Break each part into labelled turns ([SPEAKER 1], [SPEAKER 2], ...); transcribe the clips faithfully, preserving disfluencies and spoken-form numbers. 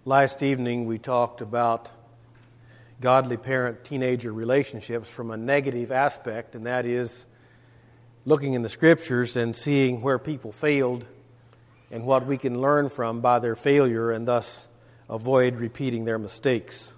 [SPEAKER 1] Last evening we talked about godly parent-teenager relationships from a negative aspect, and that is looking in the Scriptures and seeing where people failed and what we can learn from by their failure and thus avoid repeating their mistakes.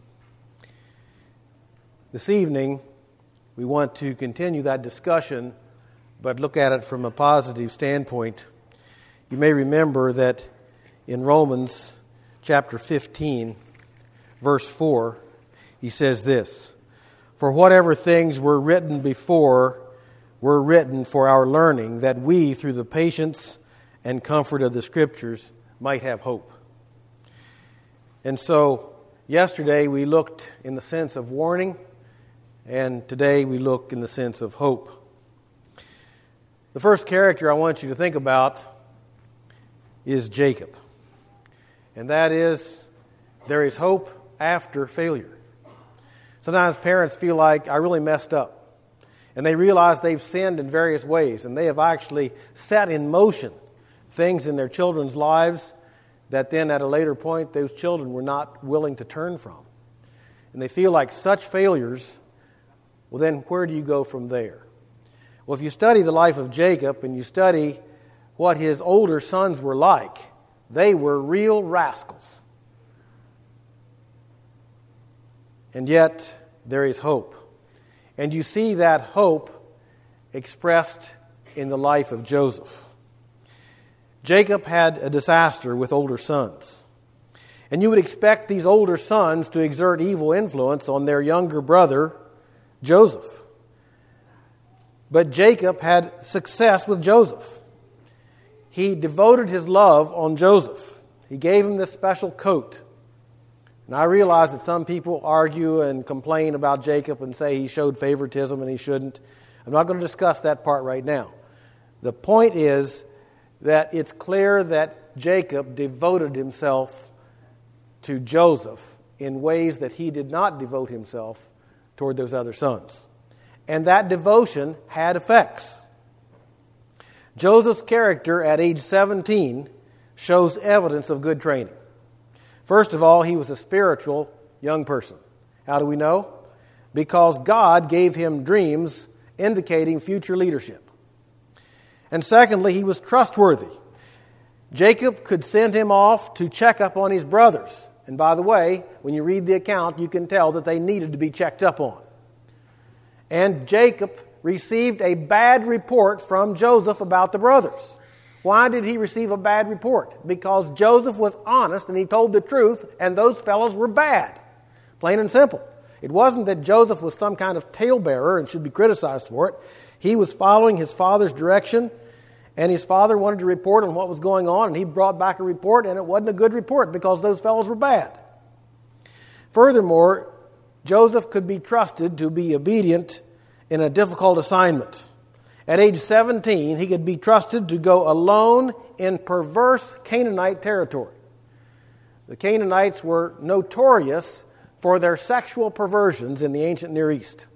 [SPEAKER 1] This evening we want to continue that discussion but look at it from a positive standpoint. You may remember that in Romans chapter fifteen, verse four, he says this, "For whatever things were written before were written for our learning, that we, through the patience and comfort of the Scriptures, might have hope." And so, yesterday we looked in the sense of warning, and today we look in the sense of hope. The first character I want you to think about is Jacob. And that is, there is hope after failure. Sometimes parents feel like, I really messed up. And they realize they've sinned in various ways. And they have actually set in motion things in their children's lives that then at a later point those children were not willing to turn from. And they feel like such failures, well then where do you go from there? Well, if you study the life of Jacob and you study what his older sons were like, they were real rascals. And yet, there is hope. And you see that hope expressed in the life of Joseph. Jacob had a disaster with older sons. And you would expect these older sons to exert evil influence on their younger brother, Joseph. But Jacob had success with Joseph. He devoted his love on Joseph. He gave him this special coat. And I realize that some people argue and complain about Jacob and say he showed favoritism and he shouldn't. I'm not going to discuss that part right now. The point is that it's clear that Jacob devoted himself to Joseph in ways that he did not devote himself toward those other sons. And that devotion had effects. Joseph's character at age seventeen shows evidence of good training. First of all, he was a spiritual young person. How do we know? Because God gave him dreams indicating future leadership. And secondly, he was trustworthy. Jacob could send him off to check up on his brothers. And by the way, when you read the account, you can tell that they needed to be checked up on. And Jacob received a bad report from Joseph about the brothers. Why did he receive a bad report? Because Joseph was honest and he told the truth, and those fellows were bad. Plain and simple. It wasn't that Joseph was some kind of talebearer and should be criticized for it. He was following his father's direction, and his father wanted to report on what was going on, and he brought back a report, and it wasn't a good report because those fellows were bad. Furthermore, Joseph could be trusted to be obedient in a difficult assignment. At age seventeen, he could be trusted to go alone in perverse Canaanite territory. The Canaanites were notorious for their sexual perversions in the ancient Near East.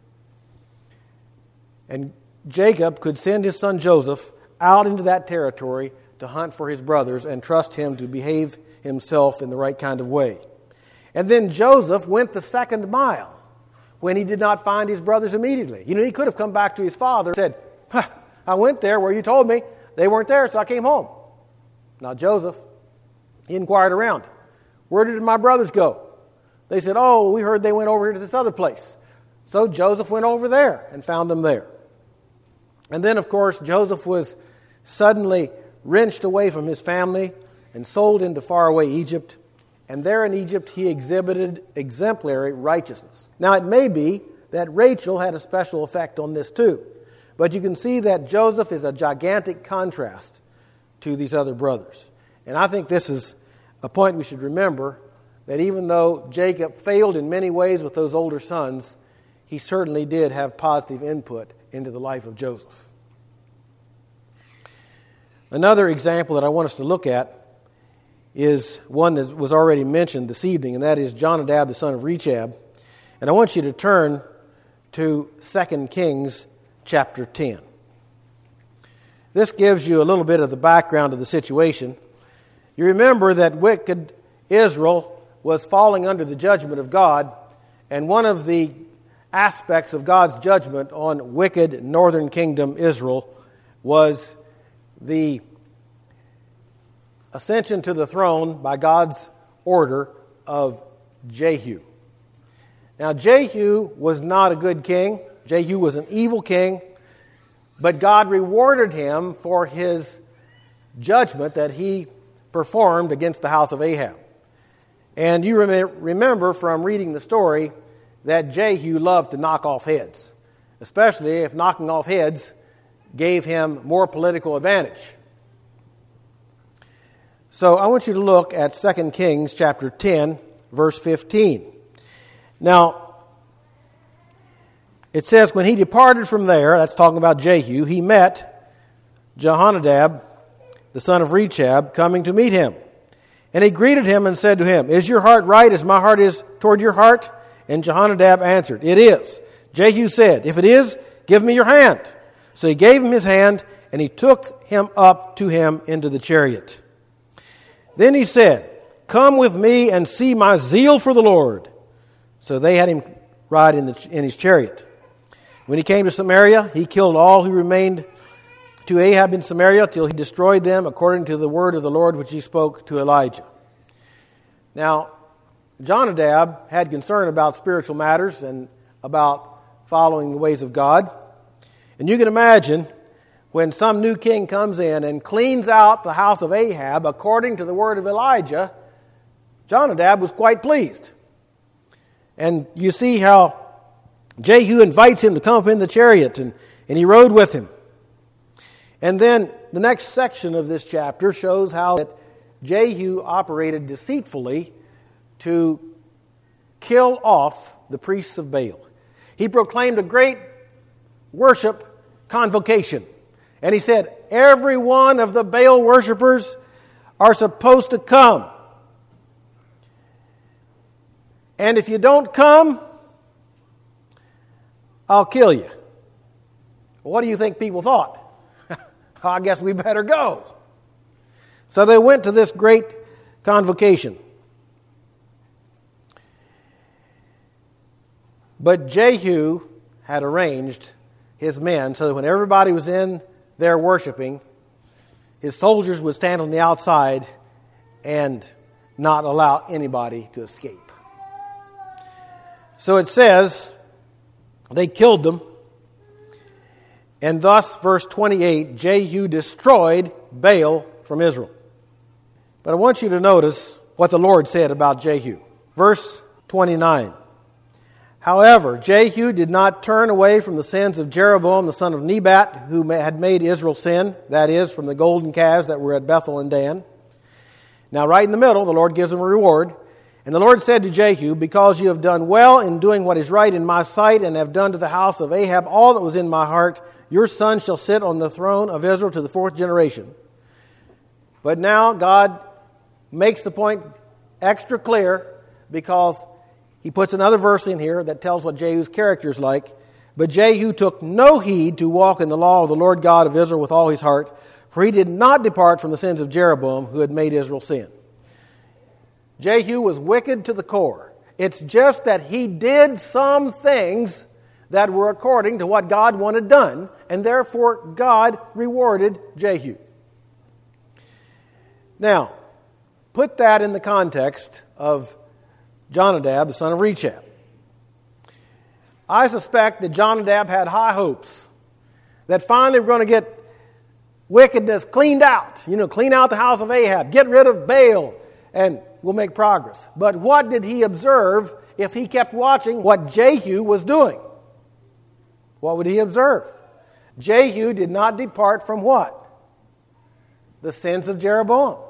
[SPEAKER 1] And Jacob could send his son Joseph out into that territory to hunt for his brothers and trust him to behave himself in the right kind of way. And then Joseph went the second mile when he did not find his brothers immediately. You know, he could have come back to his father and said, huh, I went there where you told me. They weren't there, so I came home. Now Joseph, he inquired around. Where did my brothers go? They said, oh, we heard they went over here to this other place. So Joseph went over there and found them there. And then, of course, Joseph was suddenly wrenched away from his family and sold into faraway Egypt. And there in Egypt, he exhibited exemplary righteousness. Now, it may be that Rachel had a special effect on this too. But you can see that Joseph is a gigantic contrast to these other brothers. And I think this is a point we should remember, that even though Jacob failed in many ways with those older sons, he certainly did have positive input into the life of Joseph. Another example that I want us to look at is one that was already mentioned this evening, and that is Jonadab, the son of Rechab. And I want you to turn to Second Kings chapter ten. This gives you a little bit of the background of the situation. You remember that wicked Israel was falling under the judgment of God, and one of the aspects of God's judgment on wicked northern kingdom Israel was the ascension to the throne by God's order of Jehu. Now, Jehu was not a good king. Jehu was an evil king, but God rewarded him for his judgment that he performed against the house of Ahab. And you rem- remember from reading the story that Jehu loved to knock off heads, especially if knocking off heads gave him more political advantage. So I want you to look at Second Kings chapter ten, verse fifteen. Now, it says, when he departed from there, that's talking about Jehu, he met Jehonadab, the son of Rechab, coming to meet him. And he greeted him and said to him, "Is your heart right as my heart is toward your heart?" And Jehonadab answered, "It is." Jehu said, "If it is, give me your hand." So he gave him his hand, and he took him up to him into the chariot. Then he said, "Come with me and see my zeal for the Lord." So they had him ride in, the, in his chariot. When he came to Samaria, he killed all who remained to Ahab in Samaria till he destroyed them according to the word of the Lord which he spoke to Elijah. Now, Jonadab had concern about spiritual matters and about following the ways of God. And you can imagine when some new king comes in and cleans out the house of Ahab according to the word of Elijah, Jonadab was quite pleased. And you see how Jehu invites him to come up in the chariot, and, and he rode with him. And then the next section of this chapter shows how that Jehu operated deceitfully to kill off the priests of Baal. He proclaimed a great worship convocation. And he said, every one of the Baal worshipers are supposed to come. And if you don't come, I'll kill you. What do you think people thought? I guess we better go. So they went to this great convocation. But Jehu had arranged his men so that when everybody was in there worshiping, his soldiers would stand on the outside and not allow anybody to escape. So it says they killed them. And thus, verse twenty-eight, Jehu destroyed Baal from Israel. But I want you to notice what the Lord said about Jehu. Verse twenty-nine. However, Jehu did not turn away from the sins of Jeroboam, the son of Nebat, who had made Israel sin, that is, from the golden calves that were at Bethel and Dan. Now, right in the middle, the Lord gives him a reward. And the Lord said to Jehu, because you have done well in doing what is right in my sight, and have done to the house of Ahab all that was in my heart, your son shall sit on the throne of Israel to the fourth generation. But now God makes the point extra clear, because he puts another verse in here that tells what Jehu's character is like. But Jehu took no heed to walk in the law of the Lord God of Israel with all his heart, for he did not depart from the sins of Jeroboam, who had made Israel sin. Jehu was wicked to the core. It's just that he did some things that were according to what God wanted done, and therefore God rewarded Jehu. Now, put that in the context of Jonadab, the son of Rechab. I suspect that Jonadab had high hopes that finally we're going to get wickedness cleaned out. You know, clean out the house of Ahab, get rid of Baal, and we'll make progress. But what did he observe if he kept watching what Jehu was doing? What would he observe? Jehu did not depart from what? The sins of Jeroboam.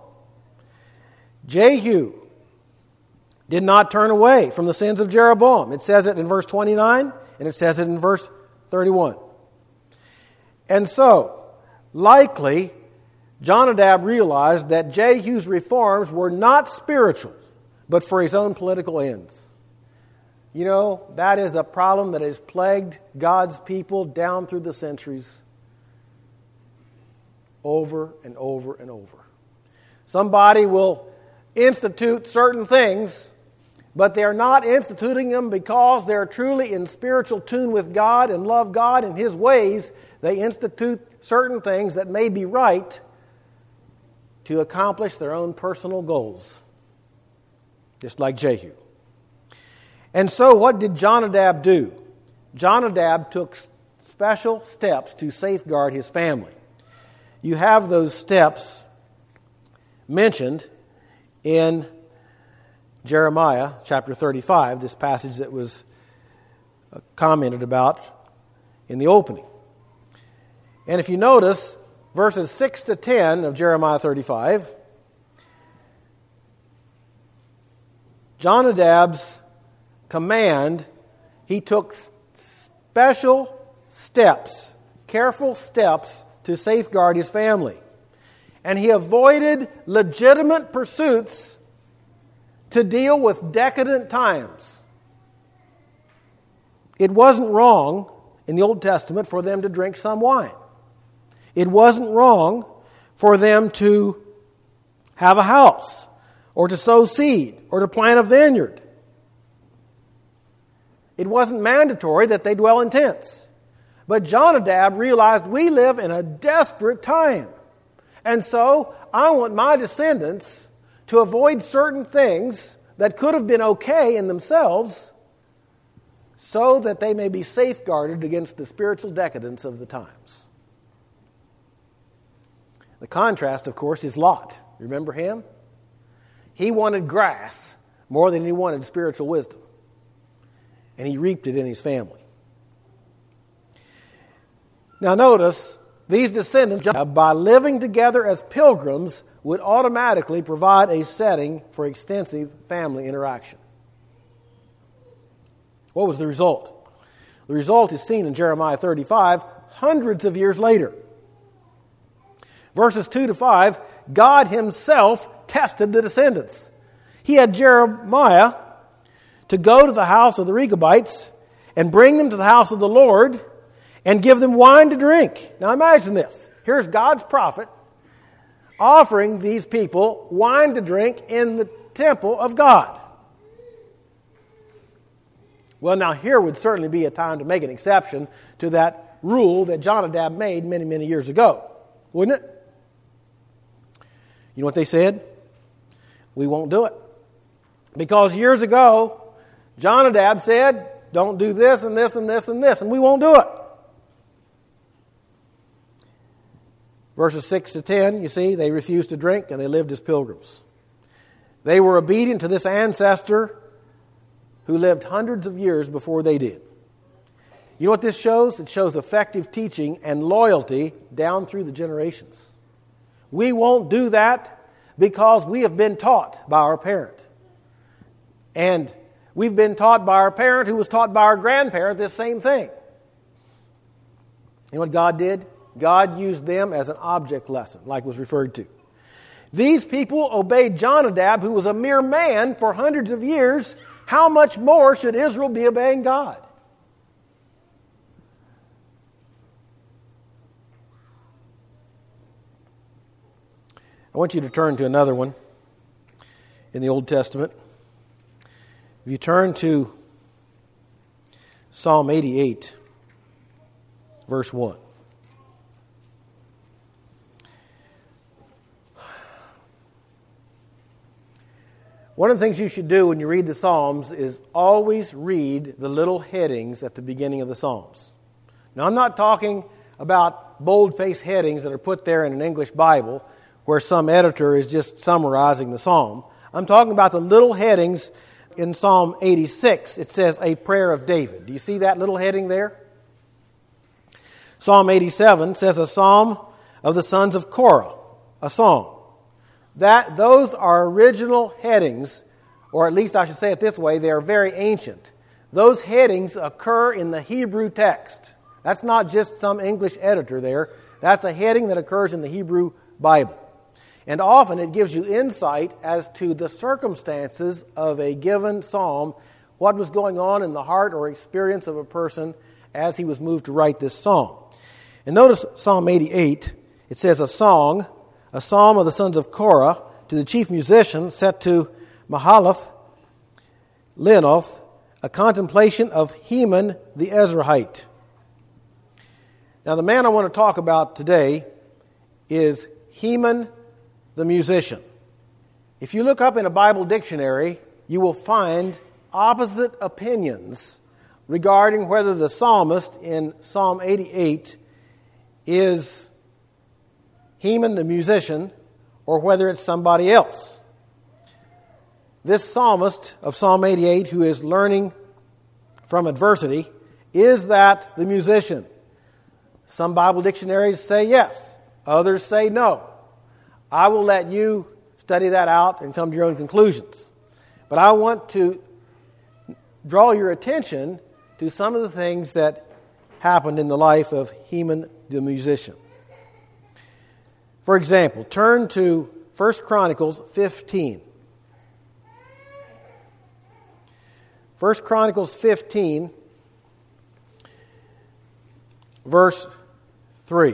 [SPEAKER 1] Jehu did not turn away from the sins of Jeroboam. It says it in verse twenty-nine, and it says it in verse thirty-one. And so, likely, Jonadab realized that Jehu's reforms were not spiritual, but for his own political ends. You know, that is a problem that has plagued God's people down through the centuries, over and over and over. Somebody will institute certain things but they're not instituting them because they're truly in spiritual tune with God and love God and His ways. They institute certain things that may be right to accomplish their own personal goals, just like Jehu. And so what did Jonadab do? Jonadab took special steps to safeguard his family. You have those steps mentioned in Jeremiah chapter thirty-five, this passage that was commented about in the opening. And if you notice, verses six to ten of Jeremiah thirty-five, Jonadab's command, he took special steps, careful steps to safeguard his family. And he avoided legitimate pursuits to deal with decadent times. It wasn't wrong in the Old Testament for them to drink some wine. It wasn't wrong for them to have a house or to sow seed or to plant a vineyard. It wasn't mandatory that they dwell in tents. But Jonadab realized we live in a desperate time. And so I want my descendants to avoid certain things that could have been okay in themselves so that they may be safeguarded against the spiritual decadence of the times. The contrast, of course, is Lot. Remember him? He wanted grass more than he wanted spiritual wisdom. And he reaped it in his family. Now notice, these descendants, by living together as pilgrims, would automatically provide a setting for extensive family interaction. What was the result? The result is seen in Jeremiah thirty-five, hundreds of years later. Verses two to five, God Himself tested the descendants. He had Jeremiah to go to the house of the Rechabites and bring them to the house of the Lord and give them wine to drink. Now imagine this. Here's God's prophet offering these people wine to drink in the temple of God. Well, now here would certainly be a time to make an exception to that rule that Jonadab made many, many years ago, wouldn't it? You know what they said? We won't do it. Because years ago, Jonadab said, don't do this and this and this and this, and we won't do it. Verses six to ten, you see, they refused to drink and they lived as pilgrims. They were obedient to this ancestor who lived hundreds of years before they did. You know what this shows? It shows effective teaching and loyalty down through the generations. We won't do that because we have been taught by our parent. And we've been taught by our parent who was taught by our grandparent this same thing. You know what God did? God used them as an object lesson, like was referred to. These people obeyed Jonadab, who was a mere man for hundreds of years. How much more should Israel be obeying God? I want you to turn to another one in the Old Testament. If you turn to Psalm eighty-eight, verse one. One of the things you should do when you read the Psalms is always read the little headings at the beginning of the Psalms. Now, I'm not talking about bold-faced headings that are put there in an English Bible where some editor is just summarizing the Psalm. I'm talking about the little headings in Psalm eighty-six. It says, a prayer of David. Do you see that little heading there? Psalm eighty-seven says, a psalm of the sons of Korah, a song. That those are original headings, or at least I should say it this way, they are very ancient. Those headings occur in the Hebrew text. That's not just some English editor there. That's a heading that occurs in the Hebrew Bible. And often it gives you insight as to the circumstances of a given psalm, what was going on in the heart or experience of a person as he was moved to write this psalm. And notice Psalm eighty-eight, it says a song, a psalm of the sons of Korah, to the chief musician, set to Mahalath. Leonoth, a contemplation of Heman the Ezrahite. Now, the man I want to talk about today is Heman the musician. If you look up in a Bible dictionary, you will find opposite opinions regarding whether the psalmist in Psalm eighty-eight is Heman the musician or whether it's somebody else. This psalmist of Psalm eighty-eight, who is learning from adversity, is that the musician? Some Bible dictionaries say yes. Others say no. I will let you study that out and come to your own conclusions. But I want to draw your attention to some of the things that happened in the life of Heman the musician. For example, turn to First Chronicles fifteen. First Chronicles fifteen, verse three.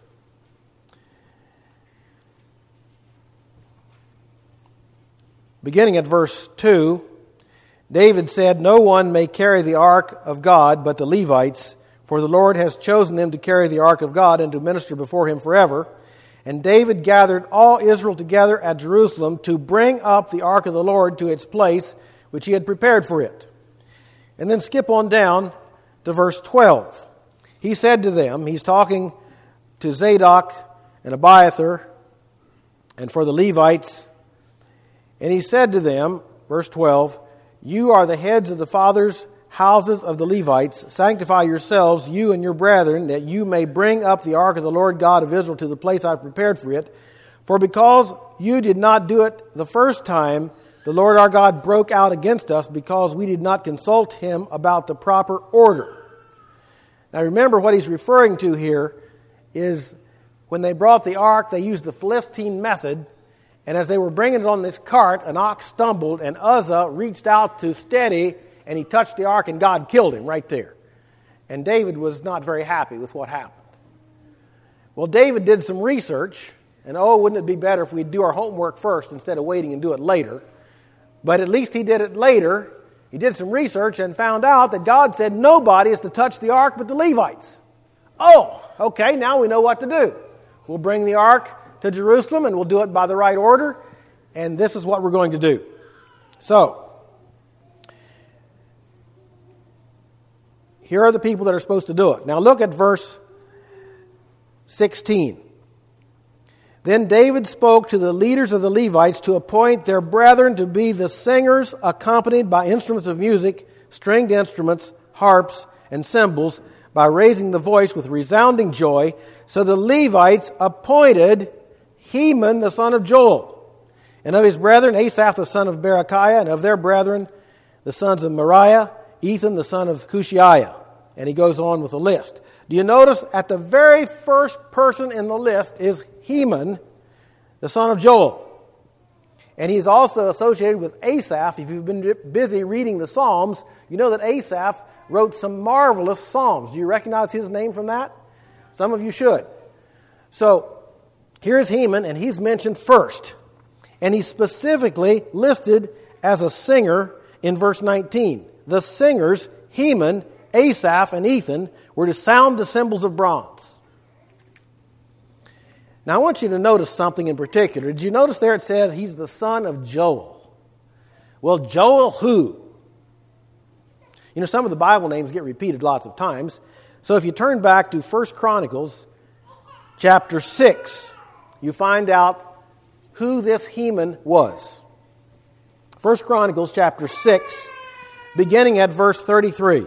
[SPEAKER 1] Beginning at verse two, David said, "No one may carry the ark of God but the Levites, for the Lord has chosen them to carry the ark of God and to minister before him forever. And David gathered all Israel together at Jerusalem to bring up the ark of the Lord to its place, which he had prepared for it." And then skip on down to verse twelve. He said to them, he's talking to Zadok and Abiathar and for the Levites, and he said to them, verse twelve, "You are the heads of the fathers' houses of the Levites. Sanctify yourselves, you and your brethren, that you may bring up the ark of the Lord God of Israel to the place I have prepared for it. For because you did not do it the first time, the Lord our God broke out against us because we did not consult him about the proper order." Now remember, what he's referring to here is when they brought the ark, they used the Philistine method, and as they were bringing it on this cart, an ox stumbled, and Uzzah reached out to steady, and he touched the ark, and God killed him right there. And David was not very happy with what happened. Well, David did some research, and oh, wouldn't it be better if we'd do our homework first instead of waiting and do it later? But at least he did it later. He did some research and found out that God said nobody is to touch the ark but the Levites. Oh, okay, now we know what to do. We'll bring the ark to Jerusalem and we'll do it by the right order, and this is what we're going to do. So, here are the people that are supposed to do it. Now look at verse sixteen. "Then David spoke to the leaders of the Levites to appoint their brethren to be the singers accompanied by instruments of music, stringed instruments, harps, and cymbals, by raising the voice with resounding joy. So the Levites appointed Heman the son of Joel, and of his brethren Asaph the son of Berechiah, and of their brethren the sons of Moriah, Ethan the son of Cushiah." And he goes on with a list. Do you notice at the very first person in the list is Heman, the son of Joel. And he's also associated with Asaph. If you've been busy reading the Psalms, you know that Asaph wrote some marvelous psalms. Do you recognize his name from that? Some of you should. So, here's Heman, and he's mentioned first. And he's specifically listed as a singer in verse nineteen. The singers, Heman, Asaph, and Ethan, were to sound the cymbals of bronze. Now I want you to notice something in particular. Did you notice there it says he's the son of Joel? Well, Joel who? You know, some of the Bible names get repeated lots of times. So if you turn back to First Chronicles chapter six, you find out who this Heman was. First Chronicles chapter six, beginning at verse thirty-three.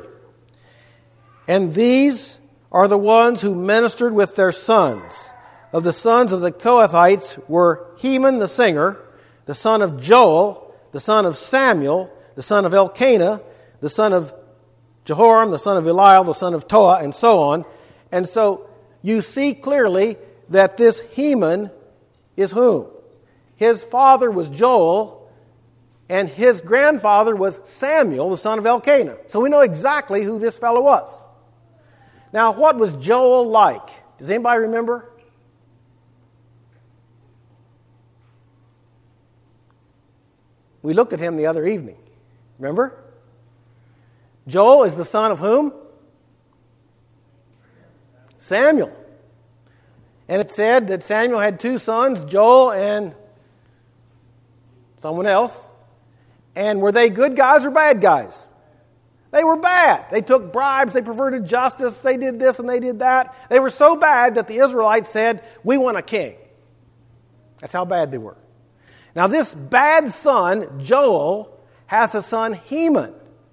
[SPEAKER 1] "And these are the ones who ministered with their sons. Of the sons of the Kohathites were Heman the singer, the son of Joel, the son of Samuel, the son of Elkanah, the son of Jehoram, the son of Eliel, the son of Toah," and so on. And so you see clearly that this Heman is whom? His father was Joel, and his grandfather was Samuel, the son of Elkanah. So we know exactly who this fellow was. Now, what was Joel like? Does anybody remember? We looked at him the other evening. Remember? Joel is the son of whom? Samuel. And it said that Samuel had two sons, Joel and someone else. And were they good guys or bad guys? They were bad. They took bribes, they perverted justice, they did this and they did that. They were so bad that the Israelites said, we want a king. That's how bad they were. Now this bad son, Joel, has a son, Heman.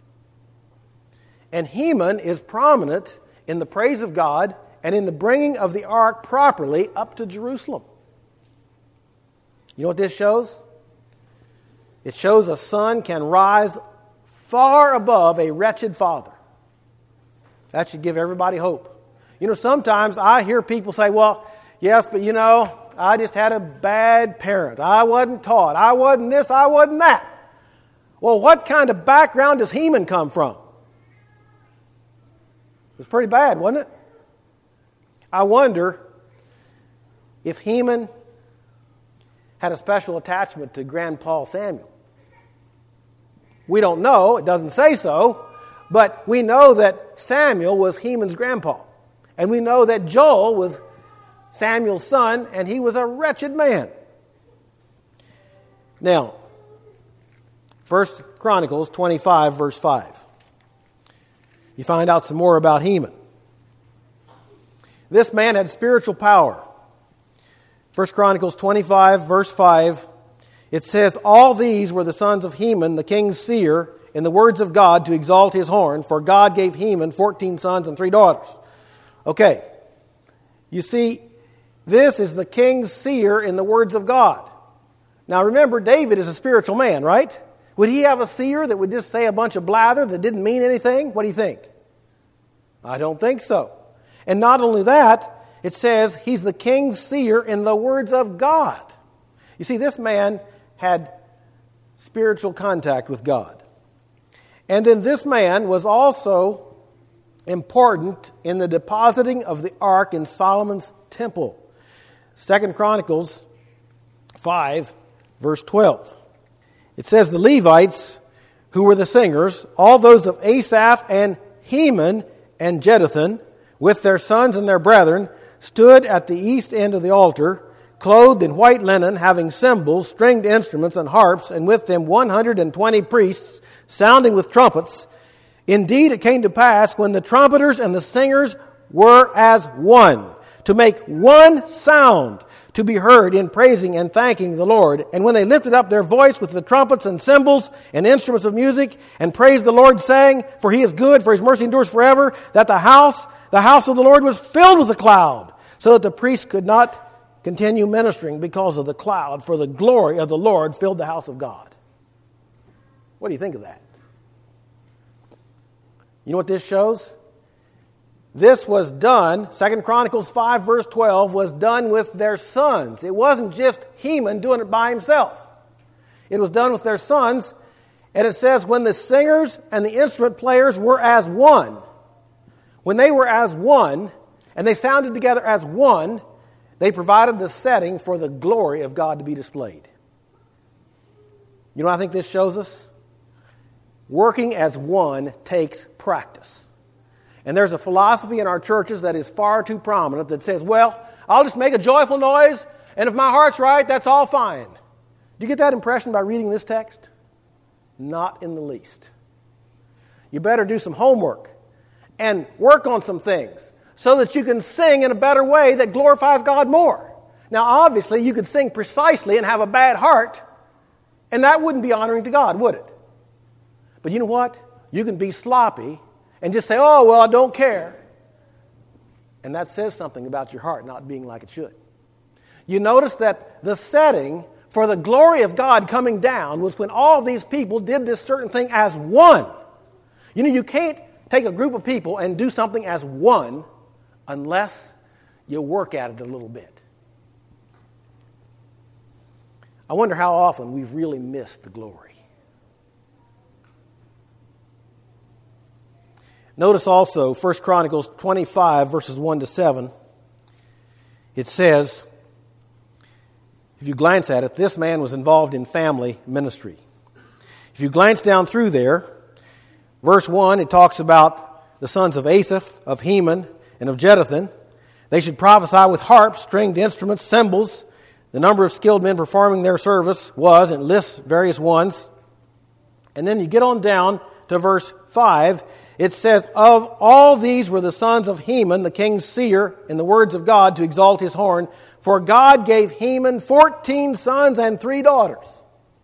[SPEAKER 1] And Heman is prominent in the praise of God and in the bringing of the ark properly up to Jerusalem. You know what this shows? It shows a son can rise far above a wretched father. That should give everybody hope. You know, sometimes I hear people say, well, yes, but you know, I just had a bad parent. I wasn't taught. I wasn't this, I wasn't that. Well, what kind of background does Heman come from? It was pretty bad, wasn't it? I wonder if Heman had a special attachment to Grandpa Samuel. We don't know, it doesn't say so, but we know that Samuel was Heman's grandpa. And we know that Joel was Samuel's son, and he was a wretched man. Now, First Chronicles twenty-five, verse five. You find out some more about Heman. This man had spiritual power. First Chronicles twenty-five, verse five, it says, all these were the sons of Heman, the king's seer, in the words of God to exalt his horn, for God gave Heman fourteen sons and three daughters. Okay, you see, this is the king's seer in the words of God. Now remember, David is a spiritual man, right? Would he have a seer that would just say a bunch of blather that didn't mean anything? What do you think? I don't think so. And not only that, it says he's the king's seer in the words of God. You see, this man had spiritual contact with God. And then this man was also important in the depositing of the ark in Solomon's temple. Second Chronicles five, verse twelve. It says, the Levites, who were the singers, all those of Asaph and Heman and Jeduthun, with their sons and their brethren, stood at the east end of the altar, clothed in white linen, having cymbals, stringed instruments, and harps, and with them one hundred twenty priests, sounding with trumpets. Indeed, it came to pass, when the trumpeters and the singers were as one, to make one sound to be heard in praising and thanking the Lord. And when they lifted up their voice with the trumpets and cymbals and instruments of music, and praised the Lord, saying, for he is good, for his mercy endures forever, that the house, the house of the Lord was filled with a cloud, so that the priests could not continue ministering because of the cloud, for the glory of the Lord filled the house of God. What do you think of that? You know what this shows? This was done, Second Chronicles five, verse twelve, was done with their sons. It wasn't just Heman doing it by himself. It was done with their sons, and it says, when the singers and the instrument players were as one, when they were as one, and they sounded together as one, they provided the setting for the glory of God to be displayed. You know what I think this shows us? Working as one takes practice. And there's a philosophy in our churches that is far too prominent that says, well, I'll just make a joyful noise, and if my heart's right, that's all fine. Do you get that impression by reading this text? Not in the least. You better do some homework and work on some things so that you can sing in a better way that glorifies God more. Now, obviously, you could sing precisely and have a bad heart, and that wouldn't be honoring to God, would it? But you know what? You can be sloppy and just say, oh, well, I don't care. And that says something about your heart not being like it should. You notice that the setting for the glory of God coming down was when all these people did this certain thing as one. You know, you can't take a group of people and do something as one unless you work at it a little bit. I wonder how often we've really missed the glory. Notice also First Chronicles twenty-five, verses one to seven. It says, if you glance at it, this man was involved in family ministry. If you glance down through there, Verse one, it talks about the sons of Asaph, of Heman, and of Jeduthun. They should prophesy with harps, stringed instruments, cymbals. The number of skilled men performing their service was, and it lists various ones. And then you get on down to verse five. It says, of all these were the sons of Heman, the king's seer, in the words of God to exalt his horn. For God gave Heman fourteen sons and three daughters.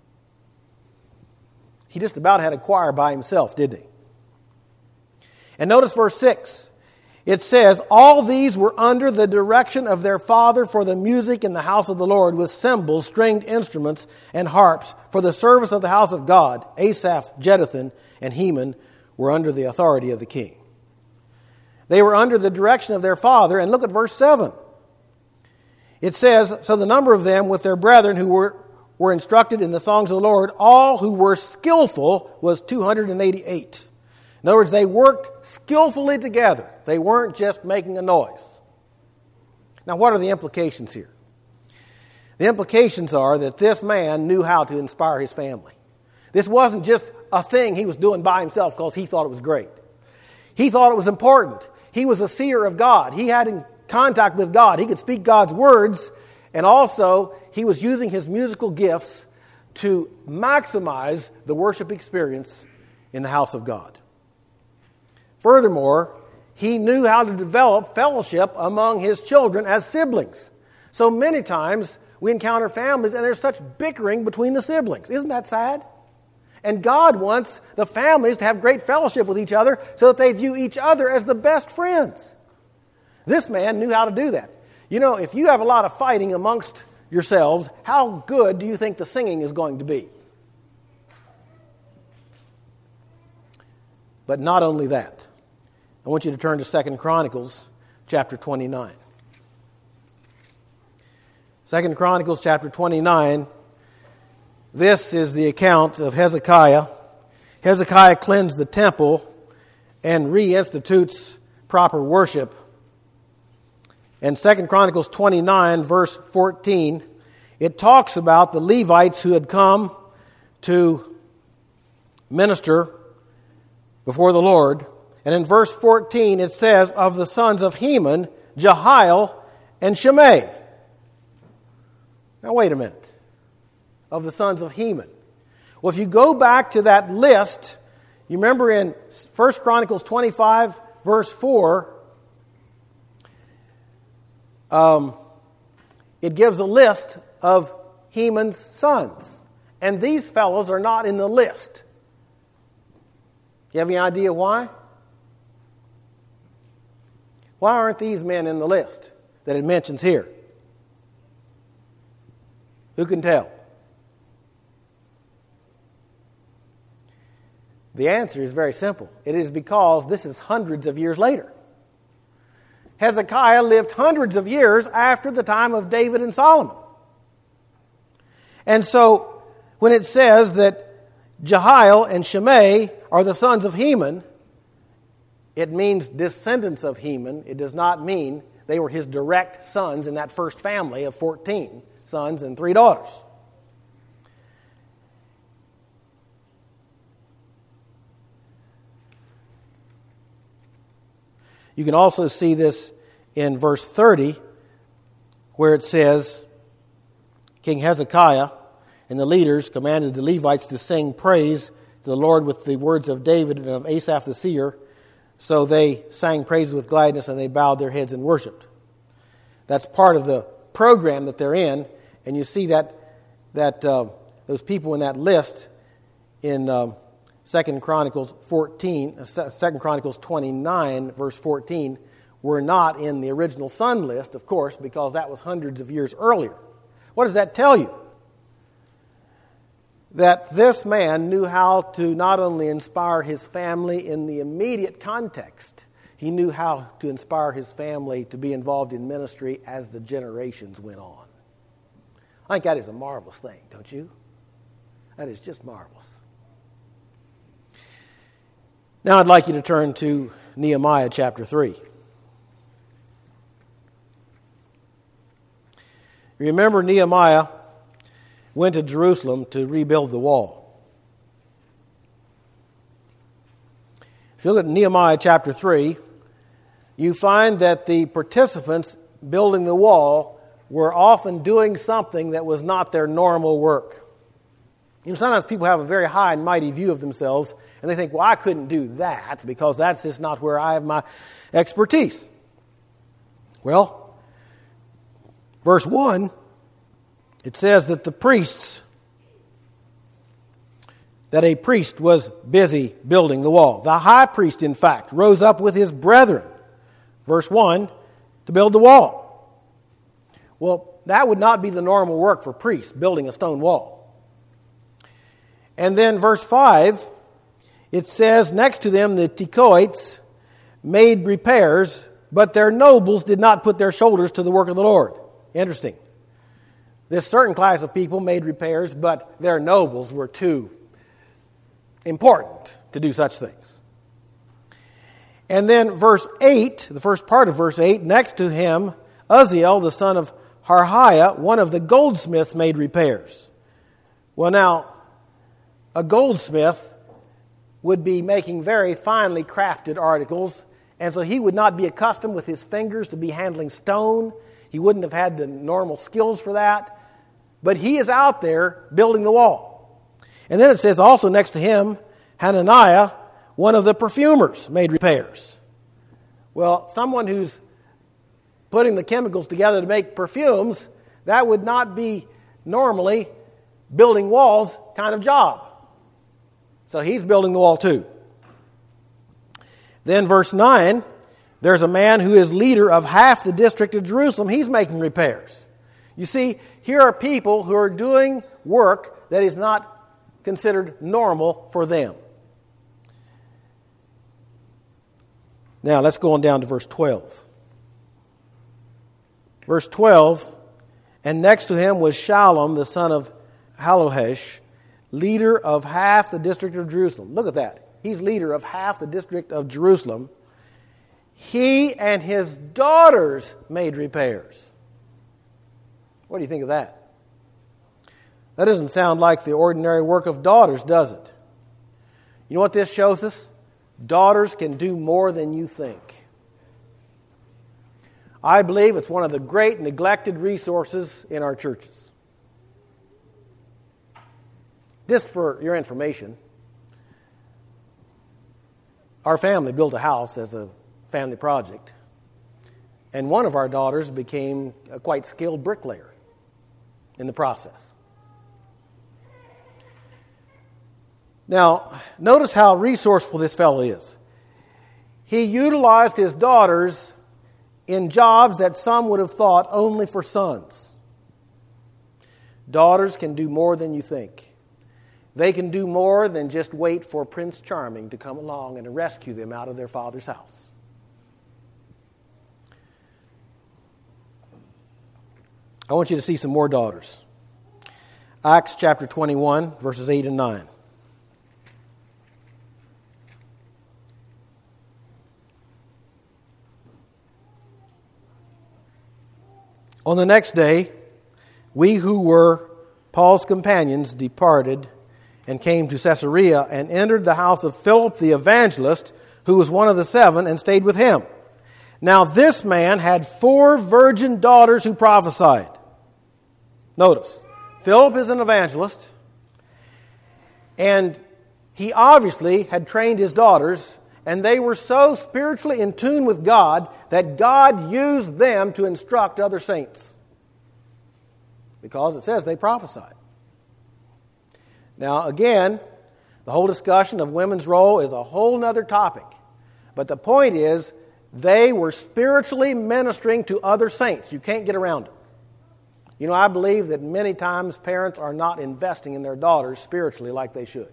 [SPEAKER 1] He just about had a choir by himself, didn't he? And notice verse six. It says, all these were under the direction of their father for the music in the house of the Lord, with cymbals, stringed instruments, and harps, for the service of the house of God. Asaph, Jeduthun, and Heman were under the authority of the king. They were under the direction of their father. And look at verse seven. It says, so the number of them with their brethren who were, were instructed in the songs of the Lord, all who were skillful, was two hundred eighty-eight. In other words, they worked skillfully together. They weren't just making a noise. Now, what are the implications here? The implications are that this man knew how to inspire his family. This wasn't just a thing he was doing by himself because he thought it was great. He thought it was important. He was a seer of God. He had in contact with God. He could speak God's words, and also he was using his musical gifts to maximize the worship experience in the house of God. Furthermore, he knew how to develop fellowship among his children as siblings. So many times we encounter families and there's such bickering between the siblings. Isn't that sad? And God wants the families to have great fellowship with each other so that they view each other as the best friends. This man knew how to do that. You know, if you have a lot of fighting amongst yourselves, how good do you think the singing is going to be? But not only that. I want you to turn to Second Chronicles chapter twenty-nine. Second Chronicles chapter twenty-nine. This is the account of Hezekiah. Hezekiah cleansed the temple and reinstitutes proper worship. And Second Chronicles twenty-nine, verse fourteen, it talks about the Levites who had come to minister before the Lord. And in verse fourteen, it says, of the sons of Heman, Jehiel, and Shimei. Now, wait a minute. Of the sons of Heman. Well, if you go back to that list, you remember in First Chronicles twenty-five, verse four, um, it gives a list of Heman's sons. And these fellows are not in the list. You have any idea why? Why aren't these men in the list that it mentions here? Who can tell? The answer is very simple. It is because this is hundreds of years later. Hezekiah lived hundreds of years after the time of David and Solomon. And so, when it says that Jehiel and Shimei are the sons of Heman, it means descendants of Heman. It does not mean they were his direct sons in that first family of fourteen sons and three daughters. You can also see this in verse thirty, where it says, King Hezekiah and the leaders commanded the Levites to sing praise to the Lord with the words of David and of Asaph the seer. So they sang praises with gladness and they bowed their heads and worshipped. That's part of the program that they're in. And you see that that uh, those people in that list in um, Second Chronicles fourteen, uh, Second Chronicles twenty-nine, verse fourteen, were not in the original son list, of course, because that was hundreds of years earlier. What does that tell you? That this man knew how to not only inspire his family in the immediate context, he knew how to inspire his family to be involved in ministry as the generations went on. I think that is a marvelous thing, don't you? That is just marvelous. Now I'd like you to turn to Nehemiah chapter three. Remember, Nehemiah went to Jerusalem to rebuild the wall. If you look at Nehemiah chapter three, you find that the participants building the wall were often doing something that was not their normal work. You know, sometimes people have a very high and mighty view of themselves, and they think, well, I couldn't do that because that's just not where I have my expertise. Well, verse one, it says that the priests, that a priest was busy building the wall. The high priest, in fact, rose up with his brethren, verse one, to build the wall. Well, that would not be the normal work for priests, building a stone wall. And then verse five, it says, next to them the Tekoites made repairs, but their nobles did not put their shoulders to the work of the Lord. Interesting. This certain class of people made repairs, but their nobles were too important to do such things. And then verse eight, the first part of verse eight, next to him, Uzziel, the son of Harhiah, one of the goldsmiths, made repairs. Well, now, a goldsmith would be making very finely crafted articles, and so he would not be accustomed with his fingers to be handling stone. He wouldn't have had the normal skills for that. But he is out there building the wall. And then it says also next to him, Hananiah, one of the perfumers, made repairs. Well, someone who's putting the chemicals together to make perfumes, that would not be normally building walls kind of job. So he's building the wall too. Then verse nine, there's a man who is leader of half the district of Jerusalem. He's making repairs. You see, here are people who are doing work that is not considered normal for them. Now, let's go on down to verse twelve. Verse twelve, and next to him was Shallum, the son of Halohesh, leader of half the district of Jerusalem. Look at that. He's leader of half the district of Jerusalem. He and his daughters made repairs. What do you think of that? That doesn't sound like the ordinary work of daughters, does it? You know what this shows us? Daughters can do more than you think. I believe it's one of the great neglected resources in our churches. Just for your information, our family built a house as a family project, and one of our daughters became a quite skilled bricklayer in the process. Now, notice how resourceful this fellow is. He utilized his daughters in jobs that some would have thought only for sons. Daughters can do more than you think. They can do more than just wait for Prince Charming to come along and rescue them out of their father's house. I want you to see some more daughters. Acts chapter twenty-one, verses eight and nine. On the next day, we who were Paul's companions departed and came to Caesarea and entered the house of Philip the evangelist, who was one of the seven, and stayed with him. Now this man had four virgin daughters who prophesied. Notice, Philip is an evangelist, and he obviously had trained his daughters, and they were so spiritually in tune with God that God used them to instruct other saints. Because it says they prophesied. Now, again, the whole discussion of women's role is a whole other topic. But the point is, they were spiritually ministering to other saints. You can't get around it. You know, I believe that many times parents are not investing in their daughters spiritually like they should.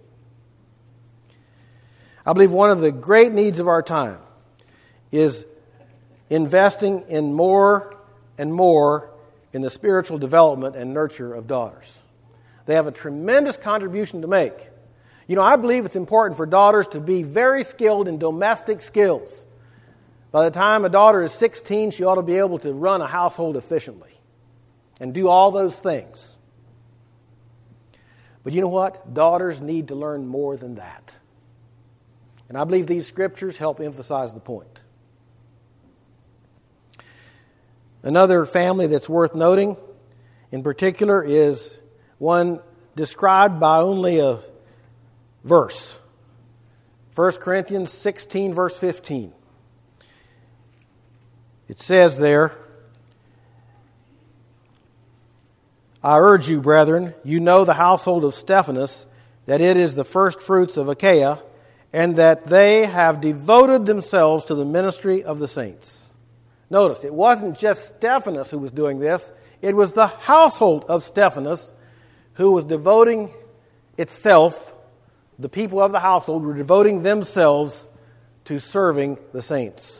[SPEAKER 1] I believe one of the great needs of our time is investing in more and more in the spiritual development and nurture of daughters. They have a tremendous contribution to make. You know, I believe it's important for daughters to be very skilled in domestic skills. By the time a daughter is sixteen, she ought to be able to run a household efficiently and do all those things. But you know what? Daughters need to learn more than that. And I believe these scriptures help emphasize the point. Another family that's worth noting in particular is one described by only a verse. First Corinthians sixteen, verse fifteen. It says there, I urge you, brethren, you know the household of Stephanas, that it is the first fruits of Achaia, and that they have devoted themselves to the ministry of the saints. Notice, it wasn't just Stephanas who was doing this. It was the household of Stephanas who was devoting itself, the people of the household were devoting themselves to serving the saints.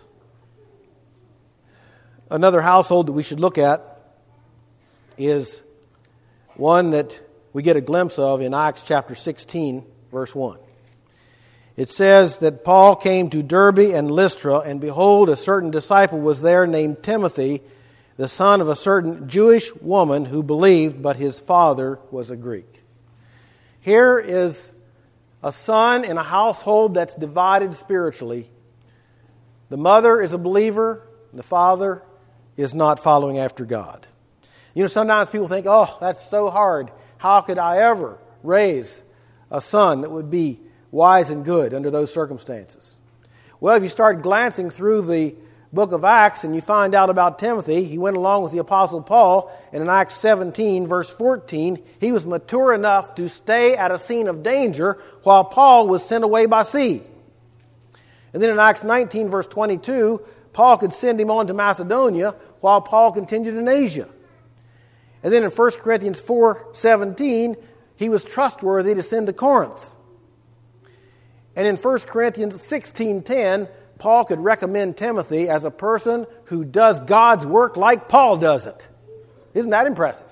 [SPEAKER 1] Another household that we should look at is one that we get a glimpse of in Acts chapter sixteen, verse one. It says that Paul came to Derbe and Lystra, and behold, a certain disciple was there named Timothy, the son of a certain Jewish woman who believed, but his father was a Greek. Here is a son in a household that's divided spiritually. The mother is a believer, the father is not following after God. You know, sometimes people think, oh, that's so hard. How could I ever raise a son that would be wise and good under those circumstances? Well, if you start glancing through the book of Acts and you find out about Timothy, he went along with the Apostle Paul, and in Acts seventeen, verse fourteen, he was mature enough to stay at a scene of danger while Paul was sent away by sea. And then in Acts nineteen, verse twenty-two, Paul could send him on to Macedonia while Paul continued in Asia. And then in First Corinthians four seventeen, he was trustworthy to send to Corinth. And in First Corinthians sixteen ten, Paul could recommend Timothy as a person who does God's work like Paul does it. Isn't that impressive?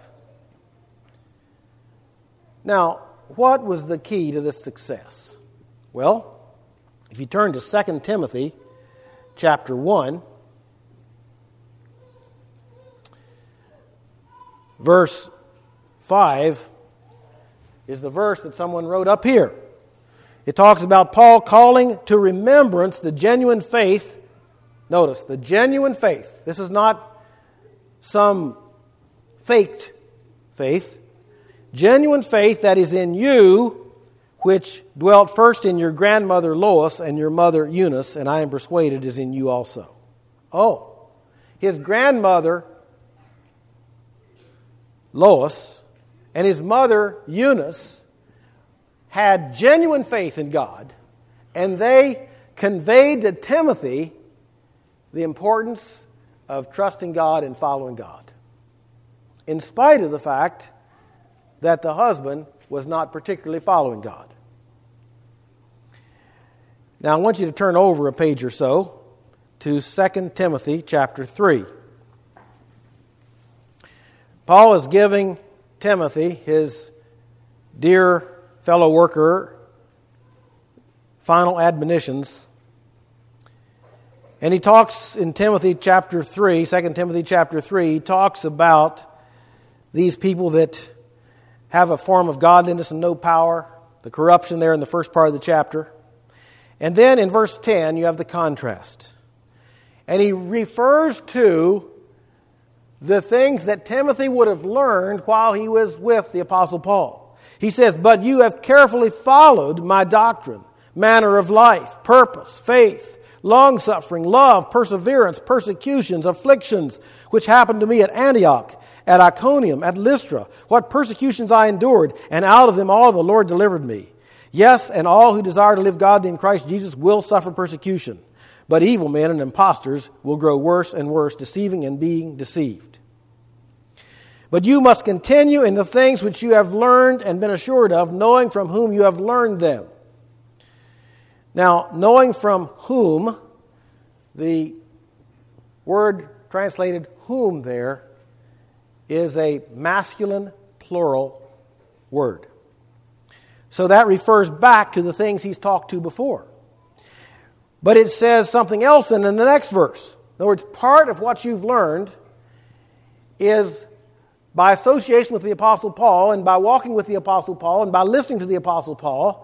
[SPEAKER 1] Now, what was the key to this success? Well, if you turn to Second Timothy chapter one, verse five is the verse that someone wrote up here. It talks about Paul calling to remembrance the genuine faith. Notice, the genuine faith. This is not some faked faith. Genuine faith that is in you, which dwelt first in your grandmother Lois and your mother Eunice, and I am persuaded is in you also. Oh, his grandmother Lois and his mother Eunice had genuine faith in God, and they conveyed to Timothy the importance of trusting God and following God, in spite of the fact that the husband was not particularly following God. Now I want you to turn over a page or so to Second Timothy chapter three. Paul is giving Timothy, his dear fellow worker, final admonitions. And he talks in Timothy chapter three, Second Timothy chapter three, he talks about these people that have a form of godliness and no power, the corruption there in the first part of the chapter. And then in verse ten, you have the contrast. And he refers to the things that Timothy would have learned while he was with the Apostle Paul. He says, but you have carefully followed my doctrine, manner of life, purpose, faith, long-suffering, love, perseverance, persecutions, afflictions, which happened to me at Antioch, at Iconium, at Lystra, what persecutions I endured, and out of them all the Lord delivered me. Yes, and all who desire to live godly in Christ Jesus will suffer persecution. But evil men and impostors will grow worse and worse, deceiving and being deceived. But you must continue in the things which you have learned and been assured of, knowing from whom you have learned them. Now, knowing from whom, the word translated whom there is a masculine plural word. So that refers back to the things he's talked to before. But it says something else in the next verse. In other words, part of what you've learned is by association with the Apostle Paul and by walking with the Apostle Paul and by listening to the Apostle Paul,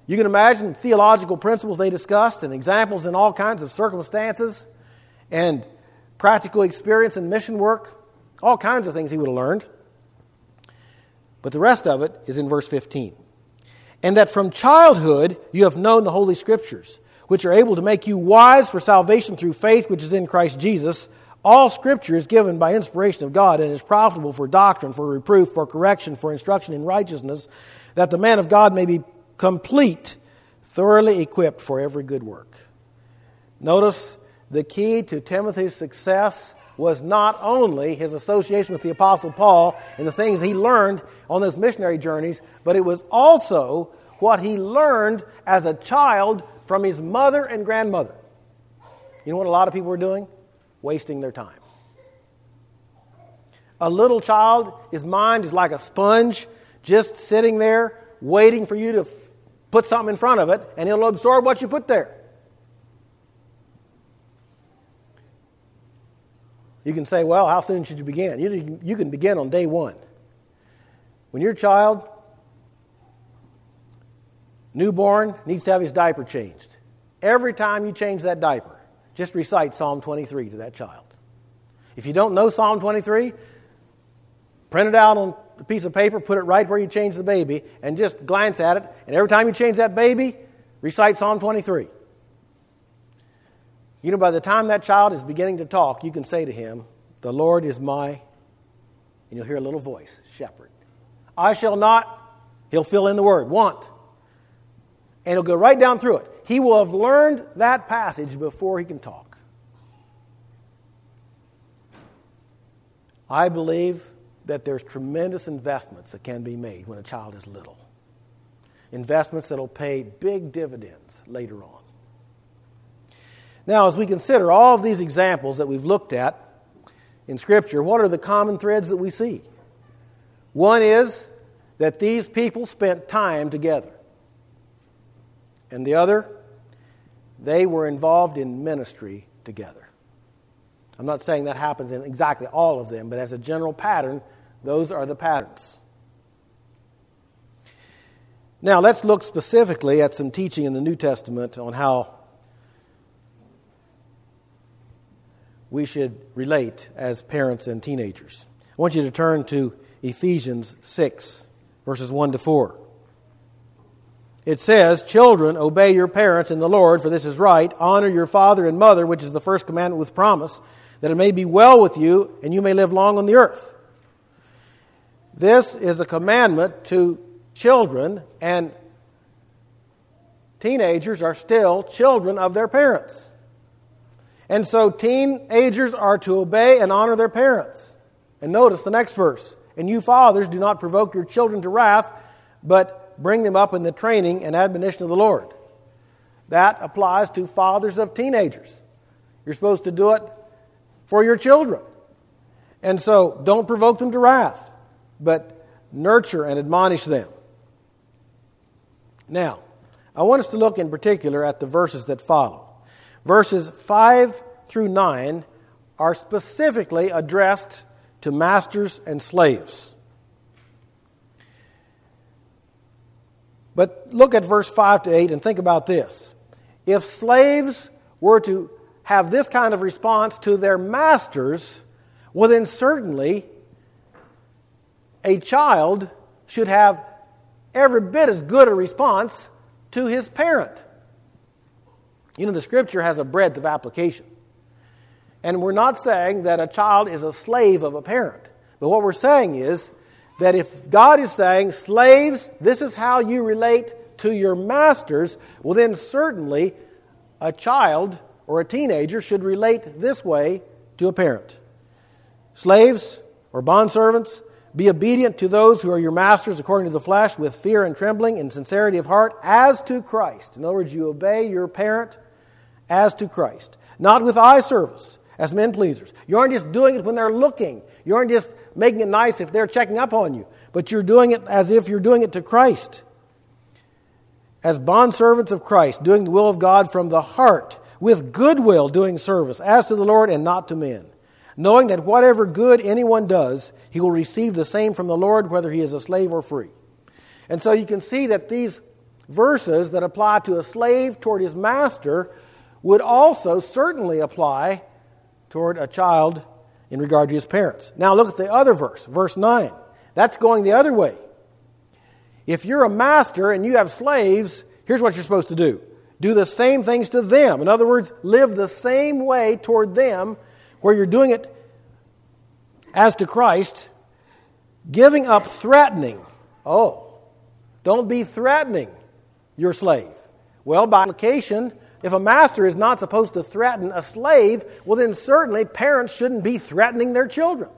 [SPEAKER 1] You can imagine theological principles they discussed and examples in all kinds of circumstances and practical experience in mission work, all kinds of things he would have learned. But the rest of it is in verse fifteen. And that from childhood you have known the Holy Scriptures, which are able to make you wise for salvation through faith which is in Christ Jesus. All Scripture is given by inspiration of God and is profitable for doctrine, for reproof, for correction, for instruction in righteousness, that the man of God may be complete, thoroughly equipped for every good work. Notice the key to Timothy's success was not only his association with the Apostle Paul and the things he learned on those missionary journeys, but it was also what he learned as a child from his mother and grandmother. You know what a lot of people are doing? Wasting their time. A little child, his mind is like a sponge, just sitting there waiting for you to f- put something in front of it, and it'll absorb what you put there. You can say, well, how soon should you begin? You, you can begin on day one. When your child, newborn, needs to have his diaper changed, every time you change that diaper, just recite Psalm twenty-three to that child. If you don't know Psalm twenty-three, print it out on a piece of paper, put it right where you change the baby, and just glance at it. And every time you change that baby, recite Psalm twenty-three. You know, by the time that child is beginning to talk, you can say to him, the Lord is my, and you'll hear a little voice, shepherd. I shall not, he'll fill in the word, want. And he'll go right down through it. He will have learned that passage before he can talk. I believe that there's tremendous investments that can be made when a child is little. Investments that will pay big dividends later on. Now, as we consider all of these examples that we've looked at in Scripture, what are the common threads that we see? One is that these people spent time together. And the other, they were involved in ministry together. I'm not saying that happens in exactly all of them, but as a general pattern, those are the patterns. Now, let's look specifically at some teaching in the New Testament on how we should relate as parents and teenagers. I want you to turn to Ephesians six, verses one to four. It says, children, obey your parents in the Lord, for this is right. Honor your father and mother, which is the first commandment with promise, that it may be well with you and you may live long on the earth. This is a commandment to children, and teenagers are still children of their parents. And so teenagers are to obey and honor their parents. And notice the next verse. And you fathers, do not provoke your children to wrath, but bring them up in the training and admonition of the Lord. That applies to fathers of teenagers. You're supposed to do it for your children. And so don't provoke them to wrath, but nurture and admonish them. Now, I want us to look in particular at the verses that follow. Verses five through nine are specifically addressed to masters and slaves. But look at verse five to eight and think about this. If slaves were to have this kind of response to their masters, well then certainly a child should have every bit as good a response to his parent. You know, the Scripture has a breadth of application. And we're not saying that a child is a slave of a parent. But what we're saying is that if God is saying, slaves, this is how you relate to your masters, well then certainly a child or a teenager should relate this way to a parent. Slaves or bondservants, be obedient to those who are your masters according to the flesh with fear and trembling and sincerity of heart as to Christ. In other words, you obey your parent as to Christ. Not with eye service as men pleasers. You aren't just doing it when they're looking. You aren't just making it nice if they're checking up on you. But you're doing it as if you're doing it to Christ. As bondservants of Christ, doing the will of God from the heart, with goodwill doing service, as to the Lord and not to men. Knowing that whatever good anyone does, he will receive the same from the Lord, whether he is a slave or free. And so you can see that these verses that apply to a slave toward his master would also certainly apply toward a child in regard to his parents. Now look at the other verse, verse nine. That's going the other way. If you're a master and you have slaves, here's what you're supposed to do. Do the same things to them. In other words, live the same way toward them, where you're doing it as to Christ, giving up threatening. Oh, don't be threatening your slave. Well, by implication, if a master is not supposed to threaten a slave, well then certainly parents shouldn't be threatening their children.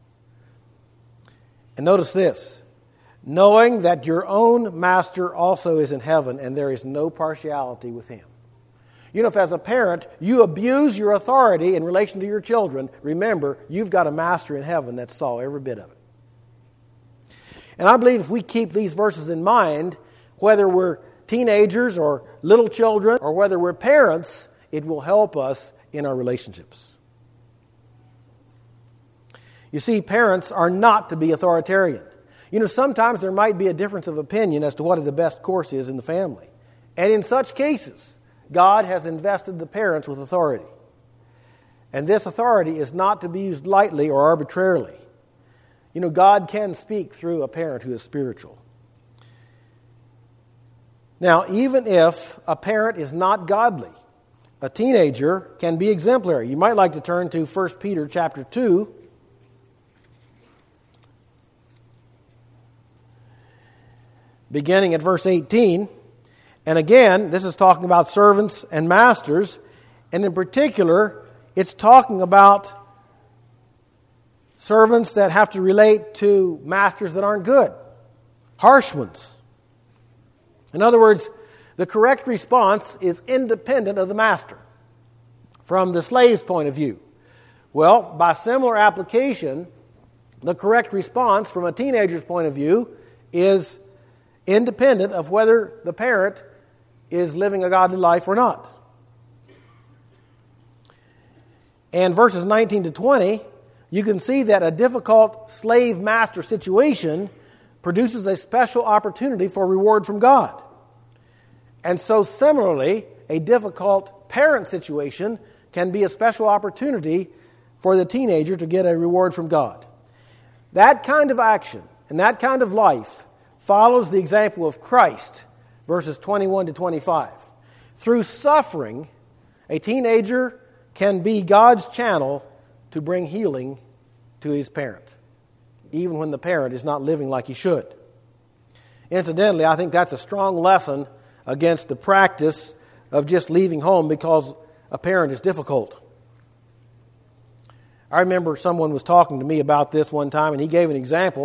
[SPEAKER 1] And notice this, knowing that your own master also is in heaven and there is no partiality with him. You know, if as a parent you abuse your authority in relation to your children, remember, you've got a master in heaven that saw every bit of it. And I believe if we keep these verses in mind, whether we're teenagers or little children or whether we're parents, it will help us in our relationships. You see, parents are not to be authoritarian. You know, sometimes there might be a difference of opinion as to what the best course is in the family. And in such cases, God has invested the parents with authority. And this authority is not to be used lightly or arbitrarily. You know, God can speak through a parent who is spiritual. Now, even if a parent is not godly, a teenager can be exemplary. You might like to turn to First Peter chapter two. Beginning at verse eighteen. And again, this is talking about servants and masters. And in particular, it's talking about servants that have to relate to masters that aren't good, harsh ones. In other words, the correct response is independent of the master from the slave's point of view. Well, by similar application, the correct response from a teenager's point of view is independent of whether the parent is living a godly life or not. And verses nineteen to twenty, you can see that a difficult slave-master situation produces a special opportunity for reward from God. And so similarly, a difficult parent situation can be a special opportunity for the teenager to get a reward from God. That kind of action and that kind of life follows the example of Christ, verses twenty-one to twenty-five. Through suffering, a teenager can be God's channel to bring healing to his parent, even when the parent is not living like he should. Incidentally, I think that's a strong lesson against the practice of just leaving home because a parent is difficult. I remember someone was talking to me about this one time, and he gave an example.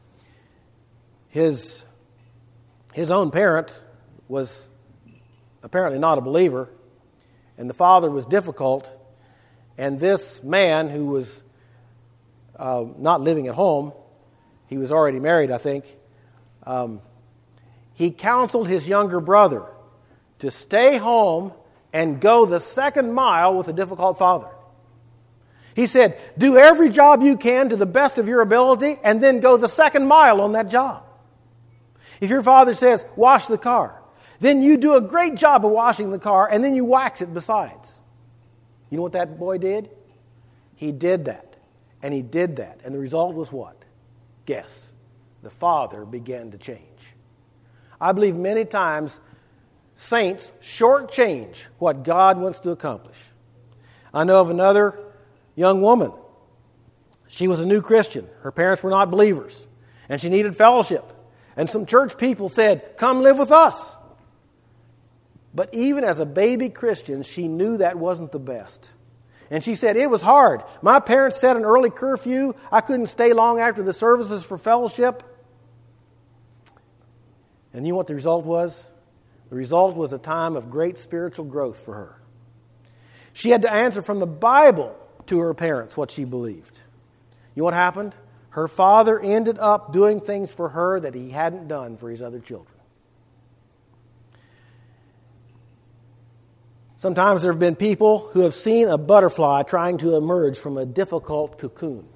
[SPEAKER 1] His, his own parent was apparently not a believer, and the father was difficult, and this man who was uh, not living at home, he was already married, I think, um, he counseled his younger brother to stay home and go the second mile with a difficult father. He said, do every job you can to the best of your ability and then go the second mile on that job. If your father says, wash the car, then you do a great job of washing the car and then you wax it besides. You know what that boy did? He did that. And he did that. And the result was what? Guess. The father began to change. I believe many times saints shortchange what God wants to accomplish. I know of another young woman. She was a new Christian. Her parents were not believers. And she needed fellowship. And some church people said, come live with us. But even as a baby Christian, she knew that wasn't the best. And she said, it was hard. My parents set an early curfew. I couldn't stay long after the services for fellowship. And you know what the result was? The result was a time of great spiritual growth for her. She had to answer from the Bible to her parents what she believed. You know what happened? Her father ended up doing things for her that he hadn't done for his other children. Sometimes there have been people who have seen a butterfly trying to emerge from a difficult cocoon.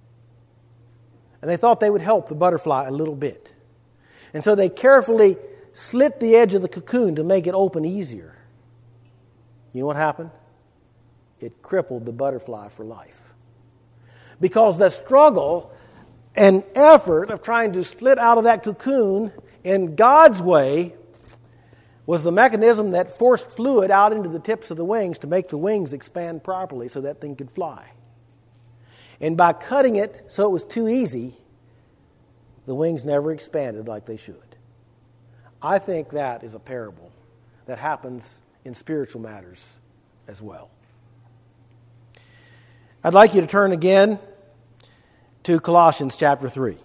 [SPEAKER 1] And they thought they would help the butterfly a little bit. And so they carefully slit the edge of the cocoon to make it open easier, you know what happened? It crippled the butterfly for life. Because the struggle and effort of trying to split out of that cocoon in God's way was the mechanism that forced fluid out into the tips of the wings to make the wings expand properly so that thing could fly. And by cutting it so it was too easy, the wings never expanded like they should. I think that is a parable that happens in spiritual matters as well. I'd like you to turn again to Colossians chapter three.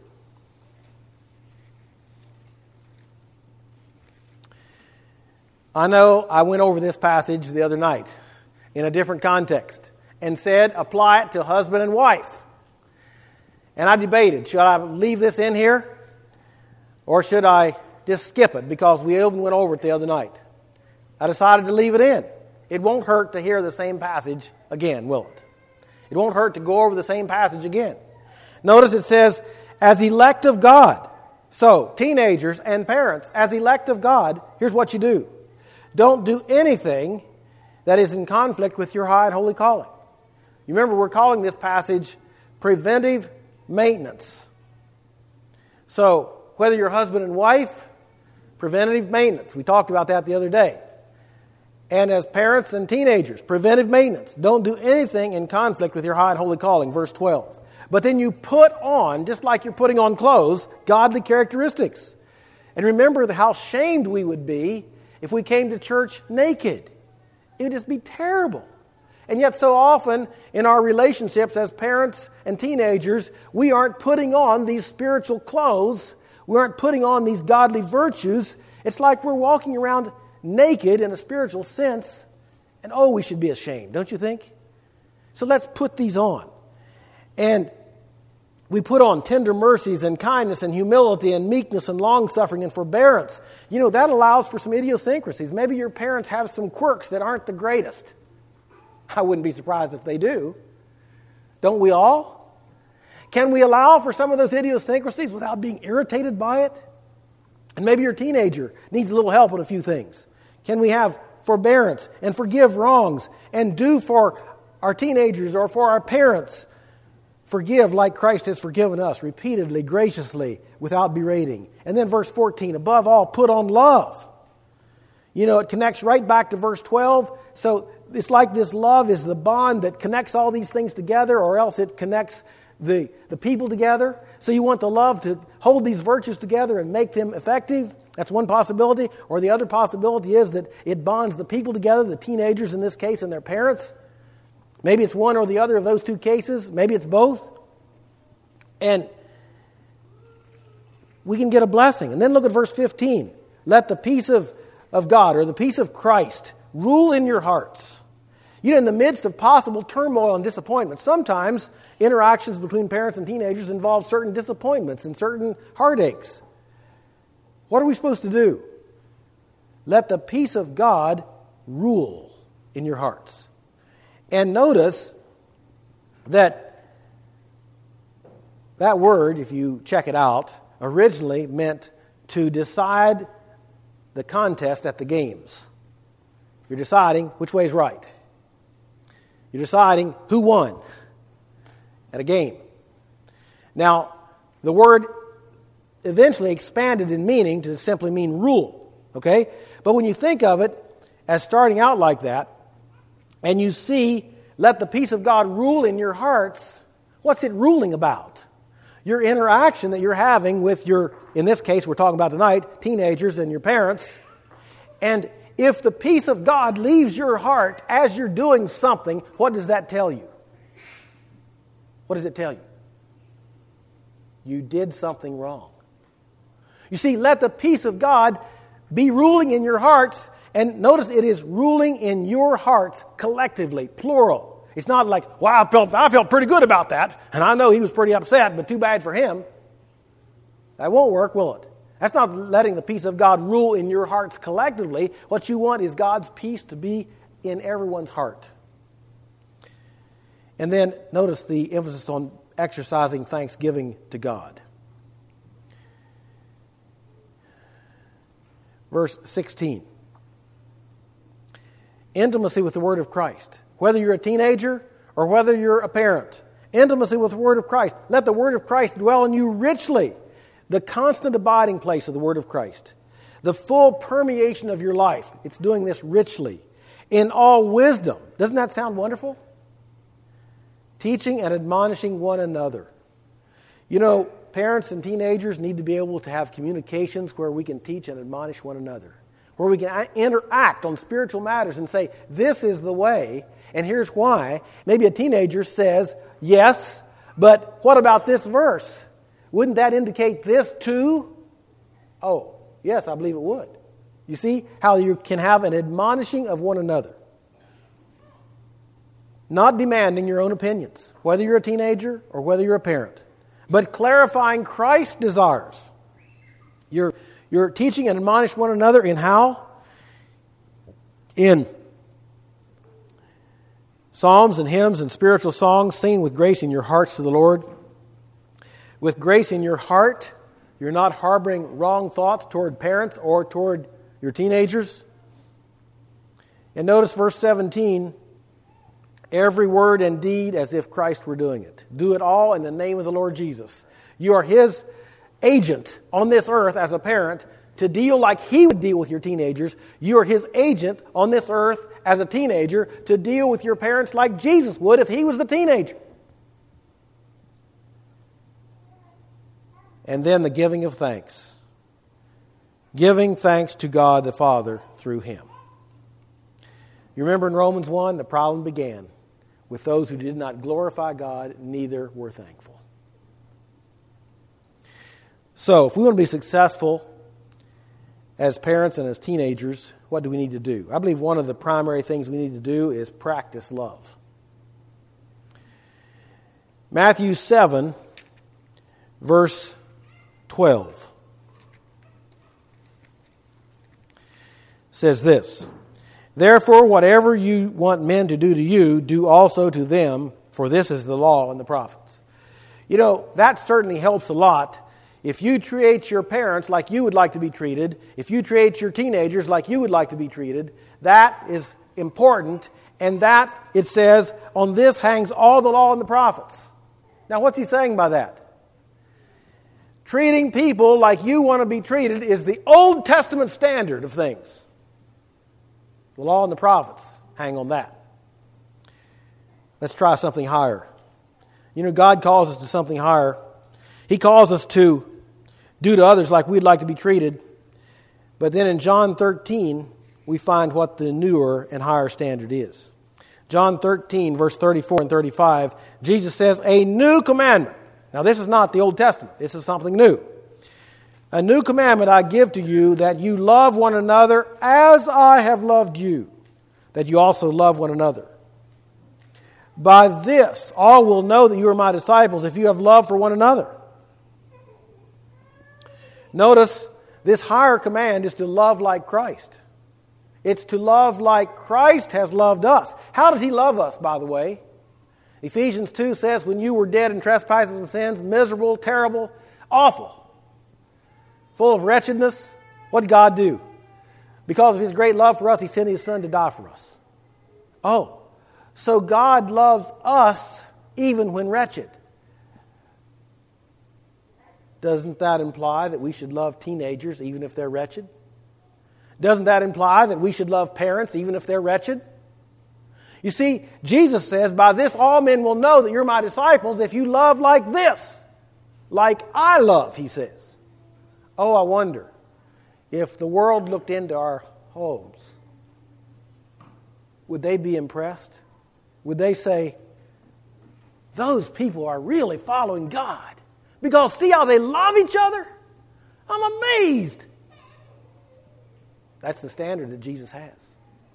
[SPEAKER 1] I know I went over this passage the other night in a different context and said apply it to husband and wife. And I debated, should I leave this in here or should I just skip it because we even went over it the other night? I decided to leave it in. It won't hurt to hear the same passage again, will it? It won't hurt to go over the same passage again. Notice it says, as elect of God. So, teenagers and parents, as elect of God, here's what you do. Don't do anything that is in conflict with your high and holy calling. You remember we're calling this passage preventive maintenance. So, whether you're husband and wife, preventative maintenance. We talked about that the other day. And as parents and teenagers, preventive maintenance. Don't do anything in conflict with your high and holy calling, verse twelve. But then you put on, just like you're putting on clothes, godly characteristics. And remember how shamed we would be if we came to church naked. It would just be terrible. And yet so often in our relationships as parents and teenagers, we aren't putting on these spiritual clothes. We aren't putting on these godly virtues. It's like we're walking around naked in a spiritual sense. And oh, we should be ashamed, don't you think? So let's put these on. And we put on tender mercies and kindness and humility and meekness and long-suffering and forbearance. You know, that allows for some idiosyncrasies. Maybe your parents have some quirks that aren't the greatest. I wouldn't be surprised if they do. Don't we all? Can we allow for some of those idiosyncrasies without being irritated by it? And maybe your teenager needs a little help on a few things. Can we have forbearance and forgive wrongs and do for our teenagers or for our parents? Forgive like Christ has forgiven us, repeatedly, graciously, without berating. And then verse fourteen, above all, put on love. You know, it connects right back to verse twelve. So it's like this love is the bond that connects all these things together, or else it connects the, the people together. So you want the love to hold these virtues together and make them effective. That's one possibility. Or the other possibility is that it bonds the people together, the teenagers in this case and their parents. Maybe it's one or the other of those two cases. Maybe it's both. And we can get a blessing. And then look at verse fifteen. Let the peace of, of God, or the peace of Christ, rule in your hearts. You know, in the midst of possible turmoil and disappointment, sometimes interactions between parents and teenagers involve certain disappointments and certain heartaches. What are we supposed to do? Let the peace of God rule in your hearts. And notice that that word, if you check it out, originally meant to decide the contest at the games. You're deciding which way is right. You're deciding who won at a game. Now, the word eventually expanded in meaning to simply mean rule, okay? But when you think of it as starting out like that, and you see, let the peace of God rule in your hearts, what's it ruling about? Your interaction that you're having with your, in this case we're talking about tonight, teenagers and your parents. And if the peace of God leaves your heart as you're doing something, what does that tell you? What does it tell you? You did something wrong. You see, let the peace of God be ruling in your hearts. And notice it is ruling in your hearts collectively, plural. It's not like, wow, I felt, I felt pretty good about that, and I know he was pretty upset, but too bad for him. That won't work, will it? That's not letting the peace of God rule in your hearts collectively. What you want is God's peace to be in everyone's heart. And then notice the emphasis on exercising thanksgiving to God. verse sixteen. Intimacy with the Word of Christ. Whether you're a teenager or whether you're a parent. Intimacy with the Word of Christ. Let the Word of Christ dwell in you richly. The constant abiding place of the Word of Christ. The full permeation of your life. It's doing this richly. In all wisdom. Doesn't that sound wonderful? Teaching and admonishing one another. You know, parents and teenagers need to be able to have communications where we can teach and admonish one another. Where we can interact on spiritual matters and say, this is the way, and here's why. Maybe a teenager says, yes, but what about this verse? Wouldn't that indicate this too? Oh, yes, I believe it would. You see how you can have an admonishing of one another. Not demanding your own opinions, whether you're a teenager or whether you're a parent, but clarifying Christ's desires. You're, you're teaching and admonish one another in how? In psalms and hymns and spiritual songs, singing with grace in your hearts to the Lord. With grace in your heart, you're not harboring wrong thoughts toward parents or toward your teenagers. And notice verse seventeen, every word and deed as if Christ were doing it. Do it all in the name of the Lord Jesus. You are His agent on this earth as a parent to deal like He would deal with your teenagers. You are His agent on this earth as a teenager to deal with your parents like Jesus would if He was the teenager. And then the giving of thanks. Giving thanks to God the Father through Him. You remember in Romans one, the problem began with those who did not glorify God, neither were thankful. So, if we want to be successful as parents and as teenagers, what do we need to do? I believe one of the primary things we need to do is practice love. Matthew seven, verse twelve says this, therefore, whatever you want men to do to you, do also to them, for this is the law and the prophets. You know, that certainly helps a lot. If you treat your parents like you would like to be treated, if you treat your teenagers like you would like to be treated, that is important. And that, it says, on this hangs all the law and the prophets. Now, what's he saying by that? Treating people like you want to be treated is the Old Testament standard of things. The law and the prophets hang on that. Let's try something higher. You know, God calls us to something higher. He calls us to do to others like we'd like to be treated. But then in John thirteen, we find what the newer and higher standard is. John thirteen, verse thirty-four and thirty-five, Jesus says, a new commandment. Now, this is not the Old Testament. This is something new. A new commandment I give to you, that you love one another as I have loved you, that you also love one another. By this, all will know that you are my disciples if you have love for one another. Notice, this higher command is to love like Christ. It's to love like Christ has loved us. How did He love us, by the way? Ephesians two says, when you were dead in trespasses and sins, miserable, terrible, awful, full of wretchedness, what did God do? Because of His great love for us, He sent His Son to die for us. Oh, so God loves us even when wretched. Doesn't that imply that we should love teenagers even if they're wretched? Doesn't that imply that we should love parents even if they're wretched? You see, Jesus says, by this all men will know that you're my disciples if you love like this. Like I love, He says. Oh, I wonder if the world looked into our homes, would they be impressed? Would they say, those people are really following God? Because see how they love each other? I'm amazed. That's the standard that Jesus has.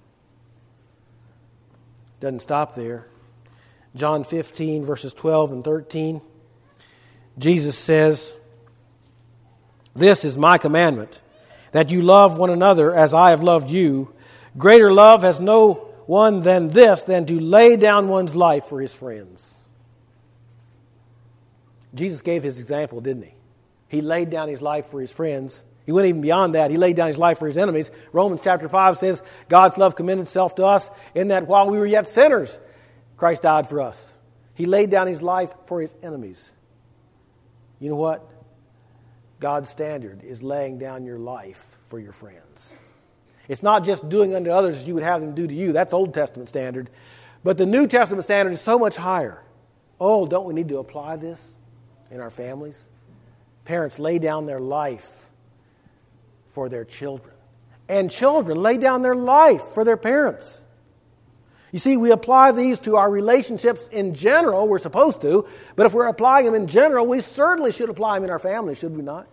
[SPEAKER 1] Doesn't stop there. John fifteen, verses twelve and thirteen. Jesus says, this is my commandment, that you love one another as I have loved you. Greater love has no one than this, than to lay down one's life for his friends. Jesus gave His example, didn't He? He laid down His life for His friends. He went even beyond that. He laid down his life for his enemies. Romans chapter five says, God's love commended itself to us in that while we were yet sinners, Christ died for us. He laid down his life for his enemies. You know what? God's standard is laying down your life for your friends. It's not just doing unto others as you would have them do to you. That's Old Testament standard. But the New Testament standard is so much higher. Oh, don't we need to apply this in our families? Parents lay down their life for their children. And children lay down their life for their parents. You see, we apply these to our relationships in general. We're supposed to. But if we're applying them in general, we certainly should apply them in our family, should we not?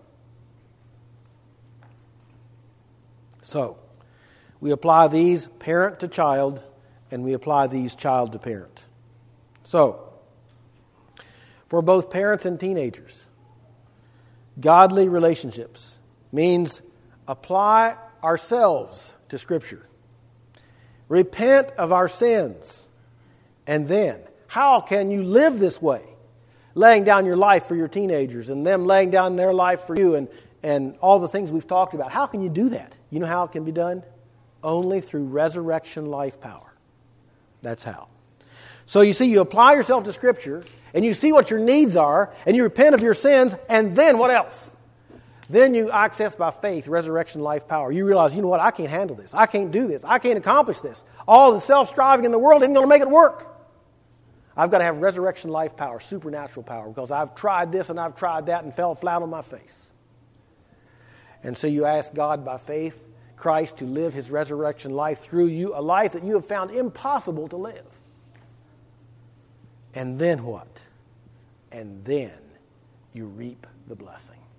[SPEAKER 1] So, we apply these parent to child, and we apply these child to parent. So, for both parents and teenagers, godly relationships means apply ourselves to Scripture. Repent of our sins. And then, how can you live this way? Laying down your life for your teenagers and them laying down their life for you and, and all the things we've talked about. How can you do that? You know how it can be done? Only through resurrection life power. That's how. So you see, you apply yourself to Scripture and you see what your needs are and you repent of your sins, and then what else? Then you access by faith resurrection life power. You realize, you know what, I can't handle this. I can't do this. I can't accomplish this. All the self-striving in the world isn't going to make it work. I've got to have resurrection life power, supernatural power, because I've tried this and I've tried that and fell flat on my face. And so you ask God by faith, Christ, to live his resurrection life through you, a life that you have found impossible to live. And then what? And then you reap the blessing.